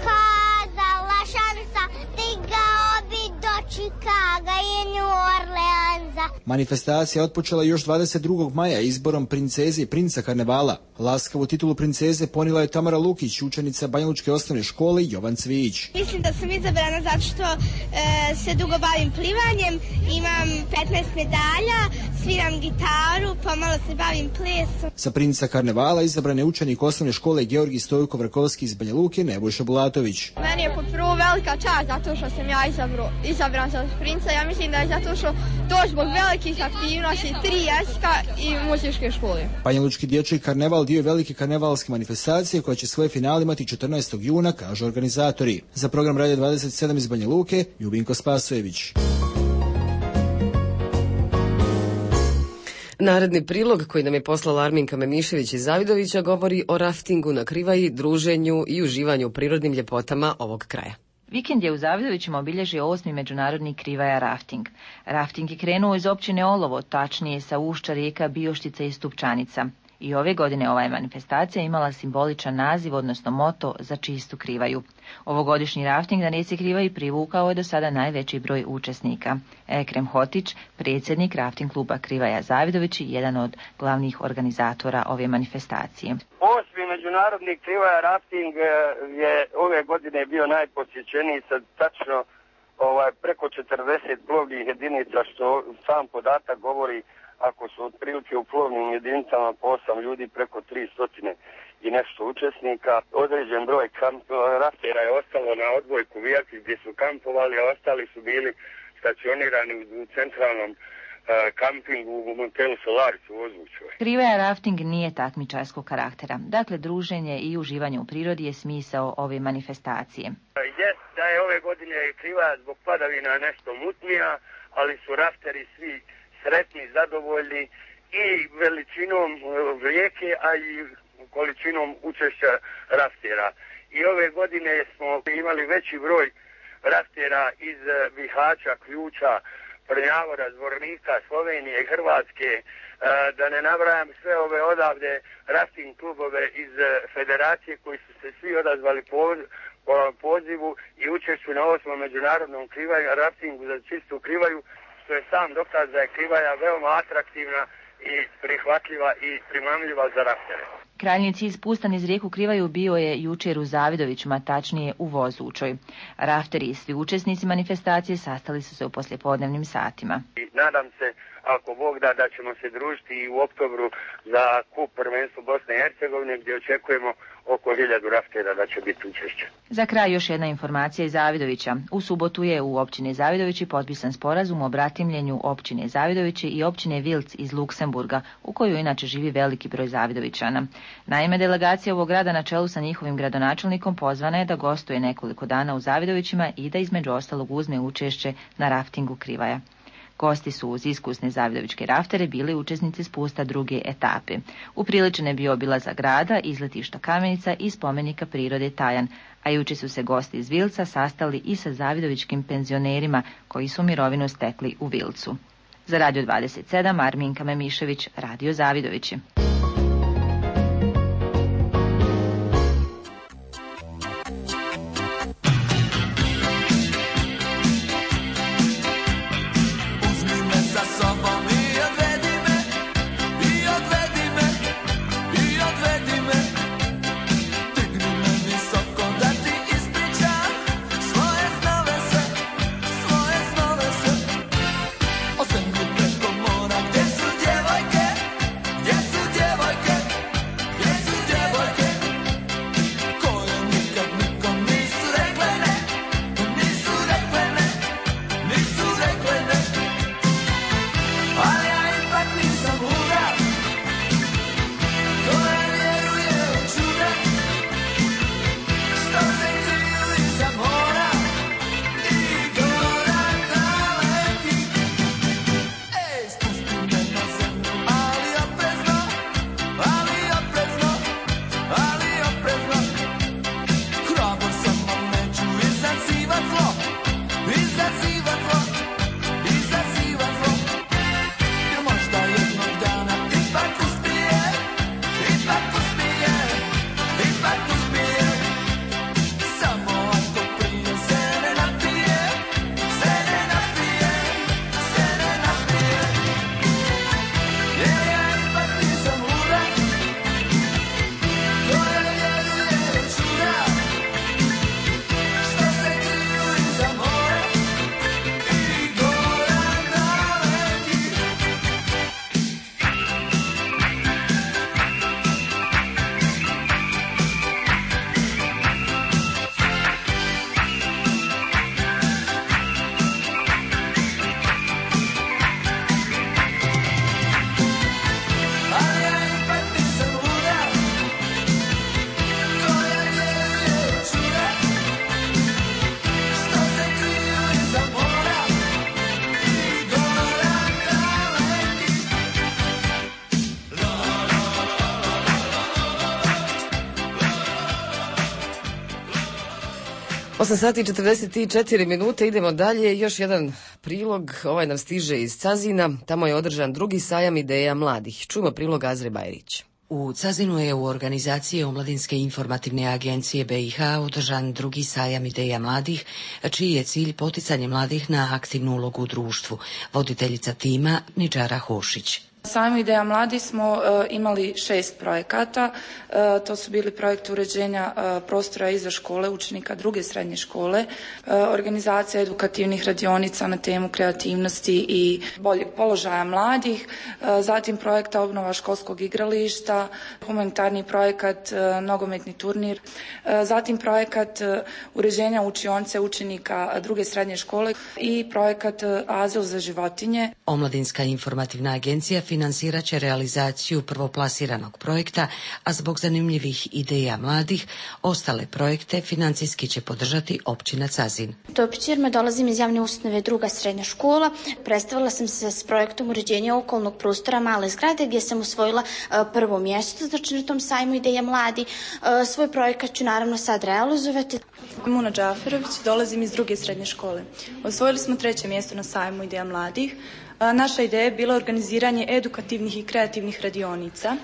ukazala šansa, stigao bi do Čikaga i New Orleansa. Manifestacija otpočela još dvadeset drugog maja izborom princeze i princa karnevala. Laskavu titulu princeze ponijela je Tamara Lukić, učenica Banja Lučke osnovne škole i Jovan Cvijić. Mislim da sam izabrana zato što e, se dugo bavim plivanjem, imam petnaest medalja, sviram gitaru, pomalo se bavim plesom. Za princa karnevala izabran je učenik osnovne škole Georgij Stojko Vrakovski iz Banja Luke, Nebojša Bulatović. Meni je po prvo velika čast zato što sam ja izabro, izabran za princa. Ja mislim da je zato što to zbog velikih aktivnosti, tri jezika i muzičke škole. Banja Lučki dječji karneval dio je velike karnevalske manifestacije koja će svoje finale imati četrnaestog juna, kažu organizatori. Za program Radio dvadeset sedam iz Banja Luke, Ljubinko Spasojević. Naredni prilog koji nam je poslala Arminka Memišević iz Zavidovića govori o raftingu na Krivaji, druženju i uživanju u prirodnim ljepotama ovog kraja. Vikend je u Zavidovićima obilježio osmi međunarodni Krivaja rafting. Rafting je krenuo iz općine Olovo, tačnije sa ušća rijeka Bioštica i Stupčanica. I ove godine ova je manifestacija imala simboličan naziv, odnosno moto za čistu Krivaju. Ovogodišnji rafting na rijeci Krivaji privukao je do sada najveći broj učesnika. Ekrem Hotić, predsjednik rafting kluba Krivaja Zavidović i jedan od glavnih organizatora ove manifestacije. Osmi međunarodni Krivaja rafting je ove godine bio najposjećeniji sa tačno ovaj, preko četrdeset plovnih jedinica, što sam podatak govori. Ako su otprilike u plovnim jedinicama po osam ljudi, preko tristo i nešto učesnika, određen broj kamp, raftera je ostalo na odbojku Vijaki gdje su kampovali, a ostali su bili stacionirani u centralnom uh, kampingu u Montelu Solaris u Ozvučevoj. Krivaja rafting nije takmičarskog karaktera, dakle druženje i uživanje u prirodi je smisao ove manifestacije. Jest da je ove godine Krivaja zbog padavina nešto mutnija, ali su rafteri svi sretni, zadovoljni i veličinom rijeke, a i količinom učešća raftera. I ove godine smo imali veći broj raftera iz Bihaća, Ključa, Prnjavora, Zvornika, Slovenije, Hrvatske, da ne nabrajam sve ove odavde rafting klubove iz federacije koji su se svi odazvali pozivu i učešću na osmom međunarodnom krivanju, raftingu za čistu krivaju, što je sam dokaz da je krivaja veoma atraktivna i prihvatljiva i primamljiva za raftere. Krajnji cilj spusta niz rijeku Krivaju bio je jučer u Zavidovićima, tačnije u Vozučoj. Rafteri i svi učesnici manifestacije sastali su se u poslijepodnevnim satima. I nadam se, ako Bog da, da ćemo se družiti i u oktobru za kup prvenstvo Bosne i Hercegovine, gdje očekujemo oko hiljadu raftera da će biti učešće. Za kraj još jedna informacija iz Zavidovića. U subotu je u općini Zavidovići potpisan sporazum o bratimljenju općine Zavidovići i općine Vilc iz Luksemburga, u kojoj inače živi veliki broj Zavidovićana. Naime, delegacija ovog grada na čelu sa njihovim gradonačelnikom pozvana je da gostuje nekoliko dana u Zavidovićima i da između ostalog uzme učešće na raftingu Krivaja. Gosti su uz iskusne zavidovičke raftere bili učesnici spusta druge etape. Upriličen je bio obilazak grada, izletišta Kamenica i spomenika prirode Tajan, a juče su se gosti iz Vilca sastali i sa zavidovičkim penzionerima koji su mirovinu stekli u Vilcu. Za Radio dvadeset sedam, Arminka Memišević, Radio Zavidovići. osam sati i četrdeset četiri minute, idemo dalje. Još jedan prilog, ovaj nam stiže iz Cazina. Tamo je održan drugi sajam ideja mladih. Čujmo prilog Azre Bajrić. U Cazinu je u organizaciji Omladinske informativne agencije B i H održan drugi sajam ideja mladih, čiji je cilj poticanje mladih na aktivnu ulogu u društvu. Voditeljica tima Nidžara Hošić. Sajmu ideja mladih smo uh, imali šest projekata. Uh, to su bili projekti uređenja uh, prostora iza škole učenika druge srednje škole, uh, organizacija edukativnih radionica na temu kreativnosti i boljeg položaja mladih, uh, zatim projekta obnova školskog igrališta, humanitarni projekat uh, nogometni turnir, uh, zatim projekat uh, uređenja učionice učenika druge srednje škole i projekat uh, Azil za životinje. Omladinska informativna agencija finansirat će realizaciju prvoplasiranog projekta, a zbog zanimljivih ideja mladih, ostale projekte financijski će podržati općina Cazin. Topić Irma, dolazim iz javne ustanove druga srednja škola. Predstavila sam se s projektom uređenja okolnog prostora male zgrade gdje sam osvojila prvo mjesto, znači na tom sajmu ideja mladi. Svoj projekat ću naravno sad realizovati. Muna Džaferović, dolazim iz druge srednje škole. Osvojili smo treće mjesto na sajmu ideja mladih. Naša ideja je bila organiziranje edukativnih i kreativnih radionica.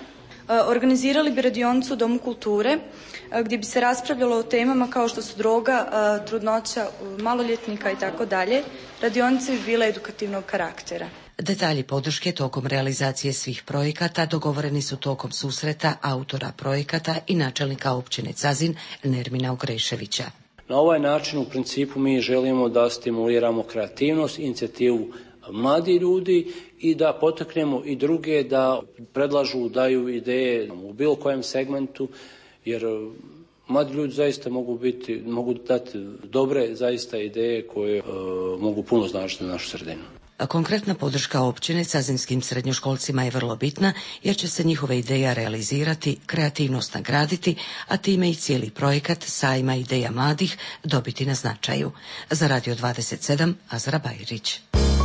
Organizirali bi radionicu u Domu kulture gdje bi se raspravljalo o temama kao što su droga, trudnoća maloljetnika i tako dalje. Radionice bi bile edukativnog karaktera. Detalji podrške tokom realizacije svih projekata dogovoreni su tokom susreta autora projekata i načelnika općine Cazin Nermina Ogreševića. Na ovaj način u principu mi želimo da stimuliramo kreativnost, inicijativu mladi ljudi i da potaknemo i druge da predlažu, daju ideje u bilo kojem segmentu, jer mladi ljudi zaista mogu biti, mogu dati dobre zaista ideje koje uh, mogu puno značiti na našu sredinu. Konkretna podrška općine cazinskim srednjoškolcima je vrlo bitna jer će se njihove ideja realizirati, kreativnost nagraditi, a time i cijeli projekat sajma ideja mladih dobiti na značaju. Za Radio dvadeset sedam, Azra Bajrić.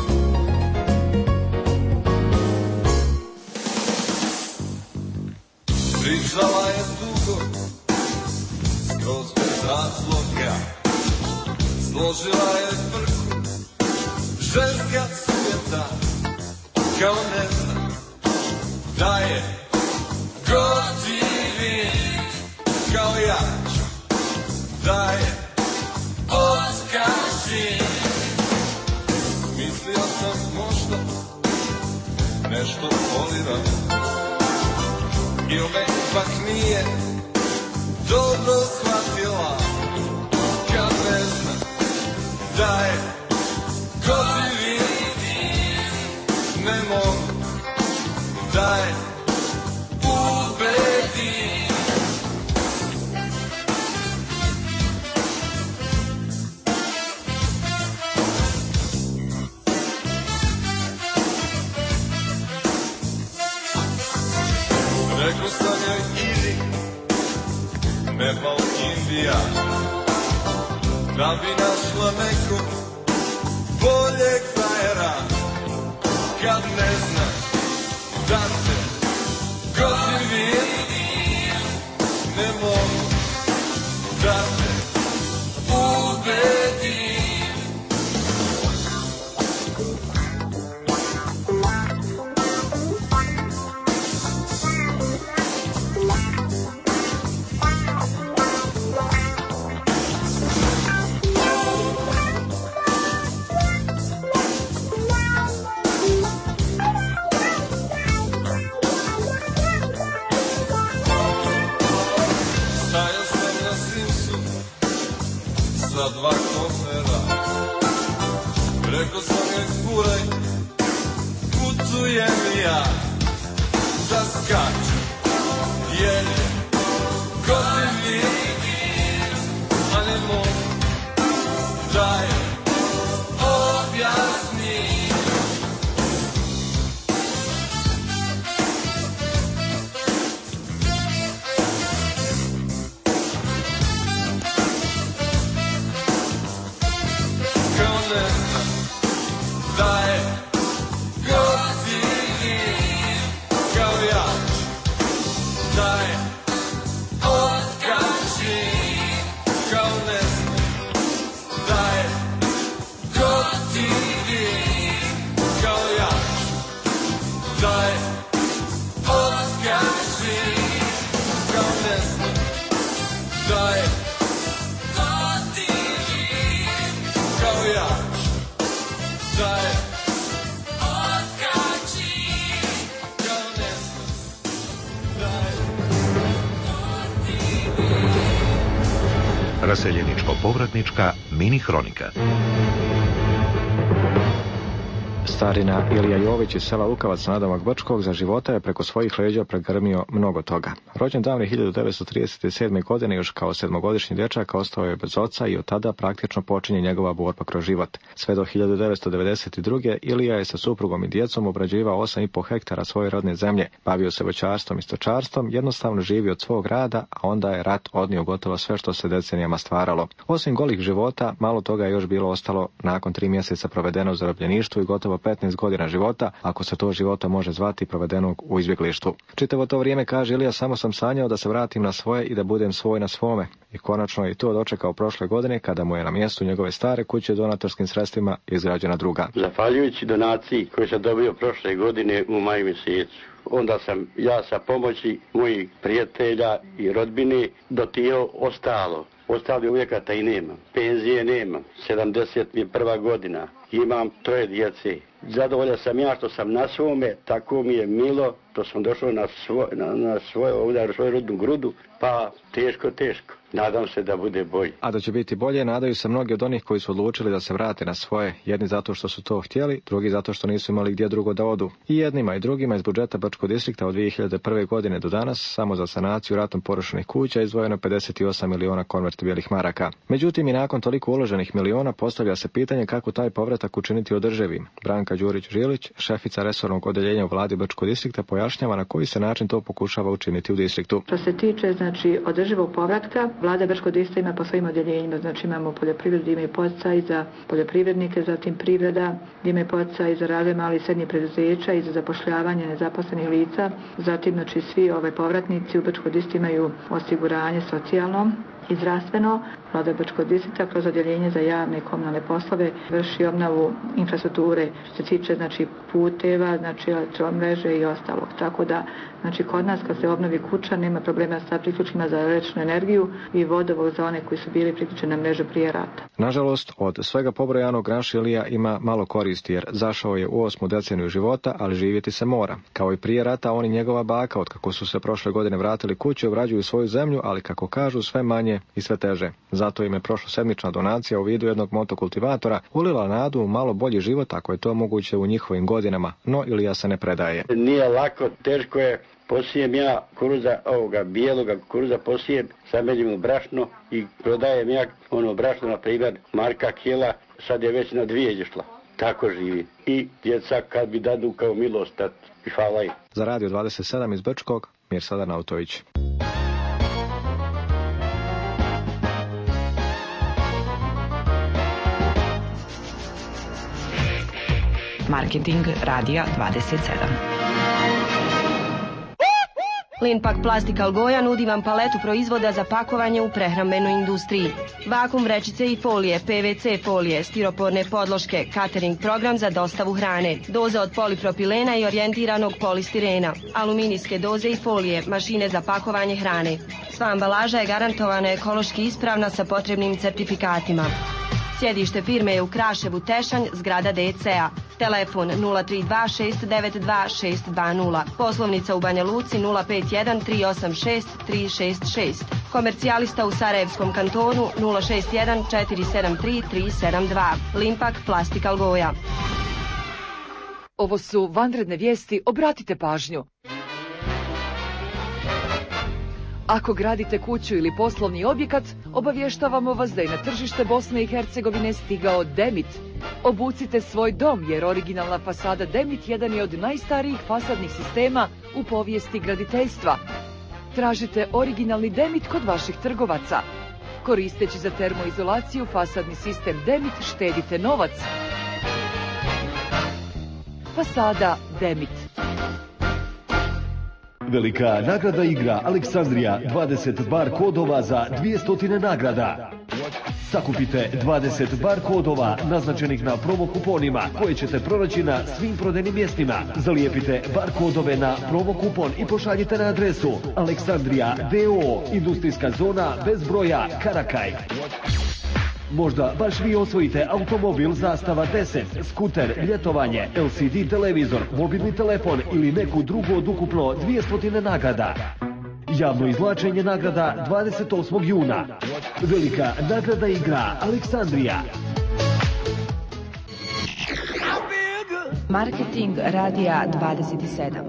Pričala je dugo, skroz bez razloga, složila je frku, ženska svijeta, kao ne zna, da je gotivi, kao ja, da je otkaži. Mislio sam možda nešto poliram, ili me ipak nije dobro shvatila, kad ne zna da je gotivi, ne mogu da je ubedim. Rekao sam joj idi, Nepal, Indija, da bi našla nekog boljeg frajera, kad ne zna da te gotivim, ne mogu da te ubedim. Dva kofera, rekao sam je kuraj, putujem ja, da skačem, jer je gotivi, a ne mogu da je objasnim. Da je gotivi, kao ja, da je otkaži, kao ne znam, da je gotivi, kao ja, da je otkaži, kao ne znam, da je gotivi, kao ja, da je otkači, kao ne znam, da je gotivi. Raseljeničko-povratnička mini hronika. Starina Ilija Jović iz sela Lukavac nadomak Brčkog za života je preko svojih leđa pregrmio mnogo toga. Rođen davne hiljadu devetsto trideset sedme. godine još kao sedmogodišnji dječak ostao je bez oca i od tada praktično počinje njegova borba kroz život. Sve do hiljadu devetsto devedeset druge. Ilija je sa suprugom i djecom obrađivao osam i po hektara svoje rodne zemlje, bavio se voćarstvom i stočarstvom, jednostavno živio od svog rada, a onda je rat odnio gotovo sve što se decenijama stvaralo. Osim golih života, malo toga je još bilo ostalo nakon tri mjeseca provedeno u zarobljeništvu i gotovo petnaest godina života, ako se to života može zvati, provedenog u izbjeglištvu. Čitavo to vrijeme, kaže Ilija, samo sam sanjao da se vratim na svoje i da budem svoj na svome. I konačno je to dočekao prošle godine kada mu je na mjestu njegove stare kuće donatorskim sredstvima izgrađena druga. Zahvaljujući donaciji koju sam dobio prošle godine u maju mjesecu, onda sam ja sa pomoći mojih prijatelja i rodbine dotio ostalo. Ostali uvjekata i nemam. Penzije nemam. sedamdeset mi je prva godina. Imam troje djece. Zadovoljan sam ja što sam na svome, tako mi je milo, što sam došao na, svoj, na, na svoje, ovdje, na svoju rodnu grudu, pa teško, teško. Nadam se da bude bolje. A da će biti bolje, nadaju se mnogi od onih koji su odlučili da se vrate na svoje, jedni zato što su to htjeli, drugi zato što nisu imali gdje drugo da odu. I jednima i drugima iz budžeta Brčkog distrikta od dvije hiljade prve. godine do danas, samo za sanaciju ratom porušenih kuća izdvojeno pedeset osam miliona konvertibilnih maraka. Međutim, i nakon toliko uloženih miliona postavlja se pitanje kako taj povratak učiniti održivim. Branka Đurić-Žilić, šefica resornog odeljenja u vladi Brčkog distrikta, pojašnjava na koji se način to pokušava učiniti u distriktu. Što se tiče znači održivog povratka, vlada Brčkog distrikta ima po svojim odjeljenjima, znači imamo poljoprivredu, imaju poticaj za poljoprivrednike, zatim privreda, imaju poticaj za razvoj malih i srednjih preduzeća i za zapošljavanje nezaposlenih lica, zatim znači svi ove povratnici u Brčkog distriktu imaju osiguranje socijalno i zdravstveno. Vlada Brčkog distrikta kroz odjeljenje za javne i komunalne poslove vrši obnovu infrastrukture što se tiče znači puteva, znači elektromreže i ostalog. Tako da znači kod nas kad se obnovi kuća nema problema sa priključima za električnu energiju i vodovod za one koji su bili priključeni na mrežu prije rata. Nažalost, od svega pobrojanog naš Ilija ima malo koristi jer zašao je u osmu deceniju života, ali živjeti se mora. Kao i prije rata, on i njegova baka, od kako su se prošle godine vratili kući, obrađuju svoju zemlju, ali kako kažu sve manje i sve teže. Zato im je prošlosedmična donacija u vidu jednog motokultivatora ulila nadu u malo bolji život ako je to moguće u njihovim godinama, no Ilija se ne predaje. Nije lako, teško je. Posijem ja kuruza, ovoga bijeloga kuruza posijem, sameljim u brašno i prodajem ja ono brašno, na primjer, marka kila, sad je već na dvije išla. Tako živi. I djeca kad bi dadu kao milost, i hvala im. Za Radio dvadeset sedam iz Brčkog, Mirsada Nautović. Marketing Radija dvadeset sedam. Linpak Plastik Algoja nudi vam paletu proizvoda za pakovanje u prehrambenoj industriji. Vakum vrećice i folije, P V C folije, stiroporne podloške, catering program za dostavu hrane, doze od polipropilena i orijentiranog polistirena, aluminijske doze i folije, mašine za pakovanje hrane. Sva ambalaža je garantovana ekološki ispravna sa potrebnim certifikatima. Sjedište firme je u Kraševu, Tešanj, zgrada D C A. Telefon nula tri dva šest devet dva šest dva nula. Poslovnica u Banja Luci nula pet jedan tri osam šest tri šest šest. Komercijalista u Sarajevskom kantonu nula šest jedan četiri sedam tri tri sedam dva. Limpak Plastik Algoja. Ovo su vanredne vijesti, obratite pažnju. Ako gradite kuću ili poslovni objekat, obavještavamo vas da je na tržište Bosne i Hercegovine stigao Demit. Obucite svoj dom jer originalna fasada Demit jedan je od najstarijih fasadnih sistema u povijesti graditeljstva. Tražite originalni Demit kod vaših trgovaca. Koristeći za termoizolaciju fasadni sistem Demit štedite novac. Fasada Demit. Velika nagrada igra Aleksandrija, dvadeset bar kodova za dvjesto nagrada. Sakupite dvadeset bar kodova naznačenih na promo kuponima koje ćete pronaći na svim prodajnim mjestima. Zalijepite bar kodove na promo kupon i pošaljite na adresu Aleksandrija D O O, industrijska zona bez broja, Karakaj. Možda baš vi osvojite automobil Zastava deset, skuter, ljetovanje, L C D televizor, mobilni telefon ili neku drugu od ukupno dvjesto nagrada. Javno izvlačenje nagrada dvadeset osmog juna. Velika nagrada igra Aleksandrija. Marketing Radija dvadeset sedam.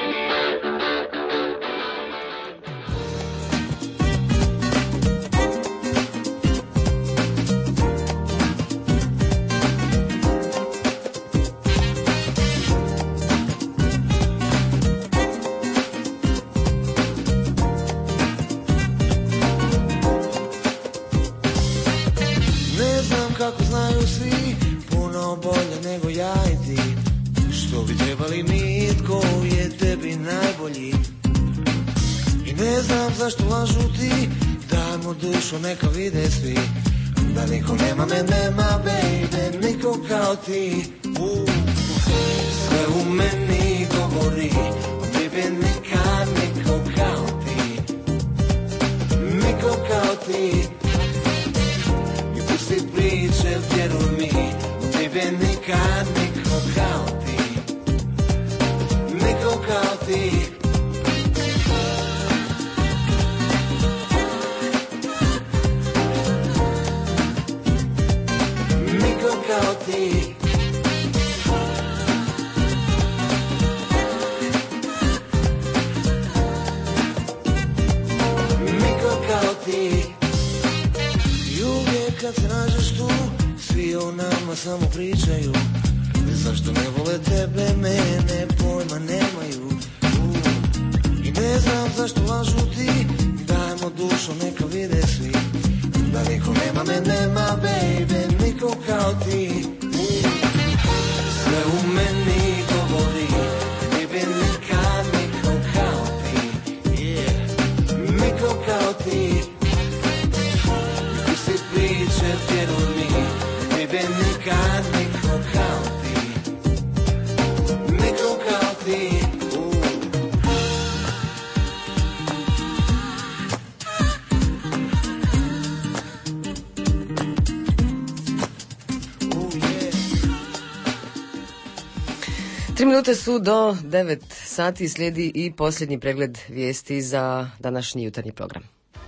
Kako znaju svi, puno bolje nego ja i ti. Što bi trebali mi, tko je tebi najbolji. I ne znam zašto lažu ti, dajmo dušu neka vide svi. Da niko nema me, nema baby, niko kao ti. uh, Sve u meni govori, ti baby, nikad niko kao ti, niko kao ti. I pusti priče, vjeruj mi, baby, nikad niko kao ti, niko kao ti. Niko kao ti. I uvijek kad se nađeš tu, svi o nama samo pričaju. Zašto ne vole tebe, mene pojma nemaju. uh. I ne znam zašto lažu ti, dajmo dušu neka vide svi. Da niko nema me, nema baby, niko kao ti. uh. Sve u meni govori, baby, nikad niko kao ti, yeah. Niko kao ti. Priče, vjeruj mi, baby, nikad niko kao ti, niko kao ti. Tri minute su do devet sati, slijedi i posljednji pregled vijesti za današnji jutarnji program.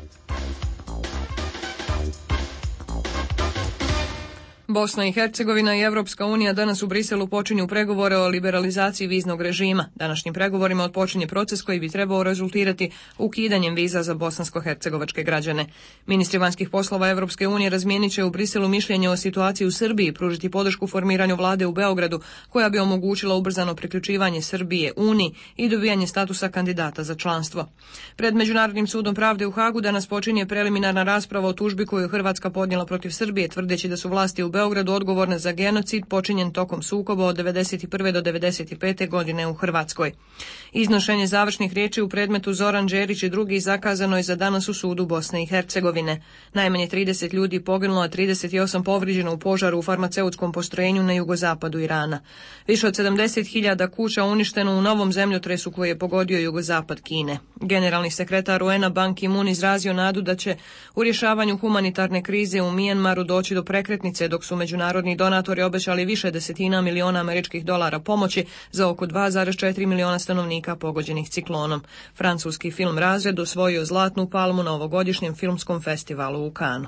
Bosna i Hercegovina i Evropska unija danas u Briselu počinju pregovore o liberalizaciji viznog režima. Današnjim pregovorima odpočinje proces koji bi trebao rezultirati ukidanjem viza za bosansko-hercegovačke građane. Ministri vanjskih poslova Evropske unije razmijenit će u Briselu mišljenje o situaciji u Srbiji i pružiti podršku formiranju vlade u Beogradu, koja bi omogućila ubrzano priključivanje Srbije Uniji i dobijanje statusa kandidata za članstvo. Pred Međunarodnim sudom pravde u Hagu danas počinje preliminarna rasprava o tužbi koju je Hrvatska podnijela protiv Srbije, tvrdeći da su vlasti u Beogradu odgovorne za genocid počinjen tokom sukoba od devedeset prve do devedeset pete godine u Hrvatskoj. Iznošenje završnih riječi u predmetu Zoran Đerić i drugi zakazano je za danas u sudu Bosne i Hercegovine. Najmanje trideset ljudi poginulo, a trideset osam povrijeđeno u požaru u farmaceutskom postrojenju na jugozapadu Irana. Više od sedamdeset hiljada kuća uništeno u novom zemljotresu koji je pogodio jugozapad Kine. Generalni sekretar U N-a Ban Ki-moon izrazio nadu da će u rješavanju humanitarne krize u Mijanmaru doći do prekretnice, dok su međunarodni donatori obećali više desetina miliona američkih dolara pomoći za oko dva zarez četiri miliona stanovnika pogođenih ciklonom. Francuski film Razred osvojio zlatnu palmu na ovogodišnjem filmskom festivalu u Cannesu.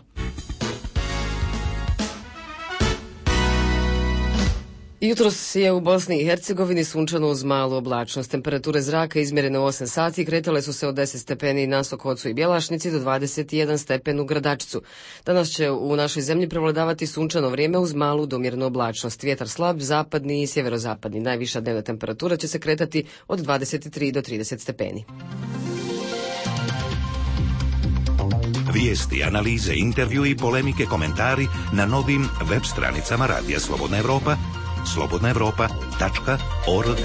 Jutros je u Bosni i Hercegovini sunčano uz malu oblačnost. Temperature zraka izmjerene u osam sati kretale su se od deset stepeni na Sokocu i Bjelašnici do dvadeset jedan stepen u Gradačcu. Danas će u našoj zemlji prevladavati sunčano vrijeme uz malu do umjerenu oblačnost. Vjetar slab, zapadni i sjeverozapadni. Najviša dnevna temperatura će se kretati od dvadeset tri do trideset stepeni. Vijesti, analize, intervju i polemike, komentari na novim web stranicama Radija Slobodna Evropa, slobodna evropa tačka org.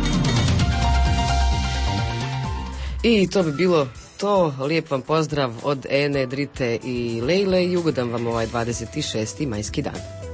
I to bi bilo to. Lijep vam pozdrav od Ene, Drite i Lejle i ugodan vam ovaj dvadeset šesti majski dan.